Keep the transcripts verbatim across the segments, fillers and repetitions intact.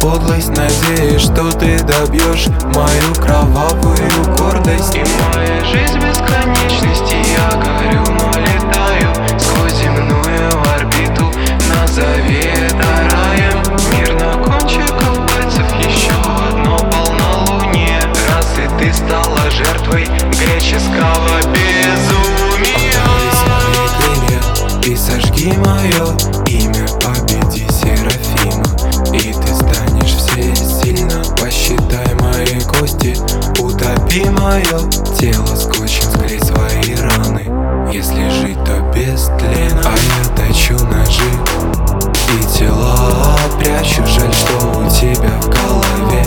подлость, надеюсь, что ты добьешь мою кровавую гордость. И моя жизнь бесконечности, я горю, но летаю сквозь земную орбиту. Назови это раем. Мир на кончиках пальцев, еще одно полнолуние. Раз и ты стала жертвой греческого безумия. Оторви свои крылья и сожги мое имя, победи Серафима, и ты станешь всесильна. Посчитай мои кости, утопи мое тело скотчем, склей свои раны. Если жить, то без тлена. А я точу ножи и тела прячу. Жаль, что у тебя в голове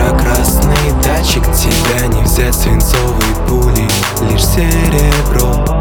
инфракрасный датчик. Тебя не взять свинцовой пулей, лишь серебро.